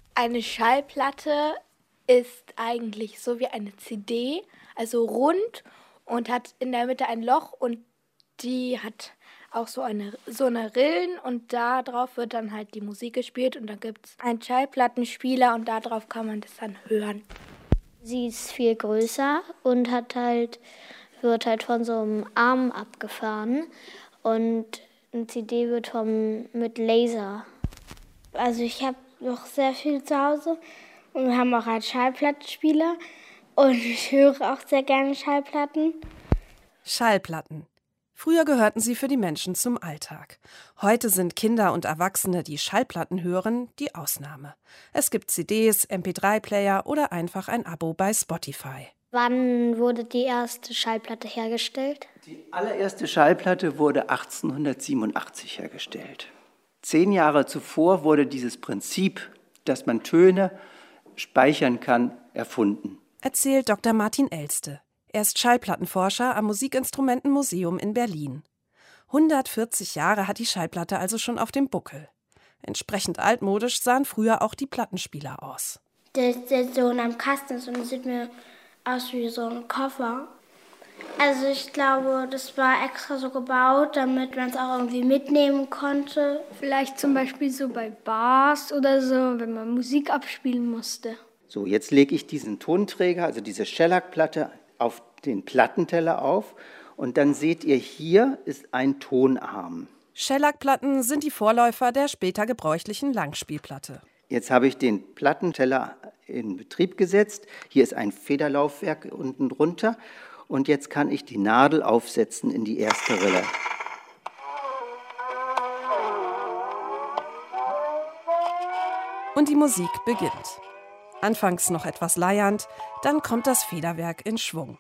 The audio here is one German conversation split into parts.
Eine Schallplatte ist eigentlich so wie eine CD, also rund und hat in der Mitte ein Loch und die hat auch so eine Rillen und da drauf wird dann halt die Musik gespielt und dann gibt es einen Schallplattenspieler und da drauf kann man das dann hören. Sie ist viel größer und wird halt von so einem Arm abgefahren und eine CD wird mit Laser. Also ich habe noch sehr viel zu Hause und wir haben auch einen Schallplattenspieler und ich höre auch sehr gerne Schallplatten. Schallplatten. Früher gehörten sie für die Menschen zum Alltag. Heute sind Kinder und Erwachsene, die Schallplatten hören, die Ausnahme. Es gibt CDs, MP3-Player oder einfach ein Abo bei Spotify. Wann wurde die erste Schallplatte hergestellt? Die allererste Schallplatte wurde 1887 hergestellt. 10 Jahre zuvor wurde dieses Prinzip, dass man Töne speichern kann, erfunden. Erzählt Dr. Martin Elste. Er ist Schallplattenforscher am Musikinstrumentenmuseum in Berlin. 140 Jahre hat die Schallplatte also schon auf dem Buckel. Entsprechend altmodisch sahen früher auch die Plattenspieler aus. Der so am Kasten ist und das sieht mir aus wie so ein Koffer. Also ich glaube, das war extra so gebaut, damit man es auch irgendwie mitnehmen konnte. Vielleicht zum Beispiel so bei Bars oder so, wenn man Musik abspielen musste. So, jetzt lege ich diesen Tonträger, also diese Shellac-Platte, auf den Plattenteller auf und dann seht ihr, hier ist ein Tonarm. Shellac-Platten sind die Vorläufer der später gebräuchlichen Langspielplatte. Jetzt habe ich den Plattenteller in Betrieb gesetzt. Hier ist ein Federlaufwerk unten drunter und jetzt kann ich die Nadel aufsetzen in die erste Rille. Und die Musik beginnt. Anfangs noch etwas leiernd, dann kommt das Federwerk in Schwung.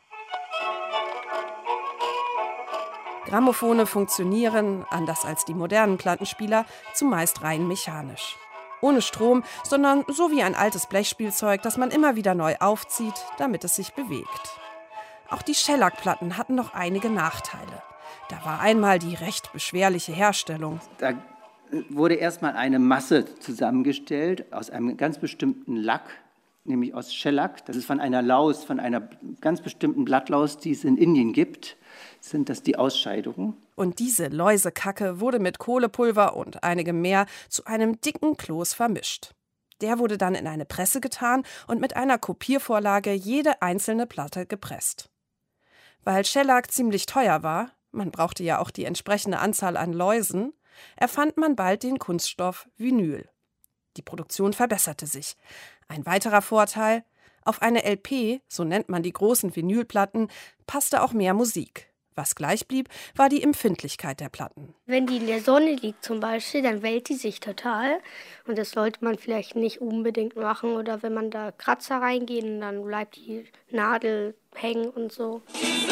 Grammophone funktionieren, anders als die modernen Plattenspieler, zumeist rein mechanisch. Ohne Strom, sondern so wie ein altes Blechspielzeug, das man immer wieder neu aufzieht, damit es sich bewegt. Auch die Shellac-Platten hatten noch einige Nachteile. Da war einmal die recht beschwerliche Herstellung. Da wurde erstmal eine Masse zusammengestellt aus einem ganz bestimmten Lack, nämlich aus Shellac. Das ist von einer Laus, von einer ganz bestimmten Blattlaus, die es in Indien gibt, sind das die Ausscheidungen. Und diese Läusekacke wurde mit Kohlepulver und einigem mehr zu einem dicken Kloß vermischt. Der wurde dann in eine Presse getan und mit einer Kopiervorlage jede einzelne Platte gepresst. Weil Shellac ziemlich teuer war, man brauchte ja auch die entsprechende Anzahl an Läusen, erfand man bald den Kunststoff Vinyl. Die Produktion verbesserte sich. Ein weiterer Vorteil: Auf eine LP, so nennt man die großen Vinylplatten, passte auch mehr Musik. Was gleich blieb, war die Empfindlichkeit der Platten. Wenn die in der Sonne liegt zum Beispiel, dann wellt die sich total. Und das sollte man vielleicht nicht unbedingt machen. Oder wenn man da Kratzer reingehen, dann bleibt die Nadel hängen und so.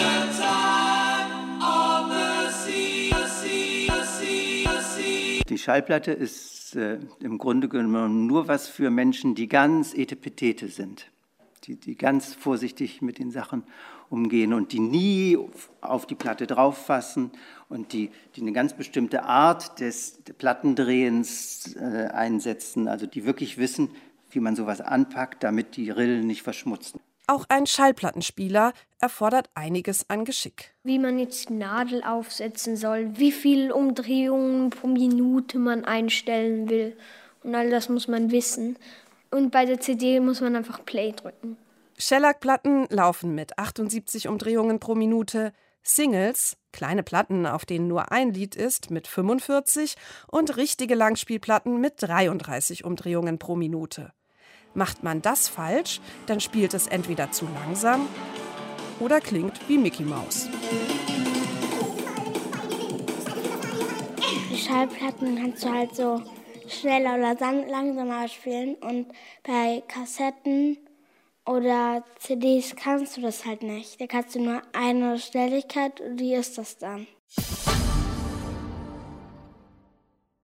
Die Schallplatte ist im Grunde genommen nur was für Menschen, die ganz etepetete sind, die ganz vorsichtig mit den Sachen umgehen und die nie auf die Platte drauffassen und die eine ganz bestimmte Art des Plattendrehens einsetzen, also die wirklich wissen, wie man sowas anpackt, damit die Rillen nicht verschmutzen. Auch ein Schallplattenspieler erfordert einiges an Geschick. Wie man jetzt die Nadel aufsetzen soll, wie viele Umdrehungen pro Minute man einstellen will. Und all das muss man wissen. Und bei der CD muss man einfach Play drücken. Shellac-Platten laufen mit 78 Umdrehungen pro Minute, Singles, kleine Platten, auf denen nur ein Lied ist, mit 45 und richtige Langspielplatten mit 33 Umdrehungen pro Minute. Macht man das falsch, dann spielt es entweder zu langsam oder klingt wie Mickey Maus. Die Schallplatten kannst du halt so schneller oder langsamer spielen und bei Kassetten oder CDs kannst du das halt nicht. Da kannst du nur eine Schnelligkeit und die ist das dann.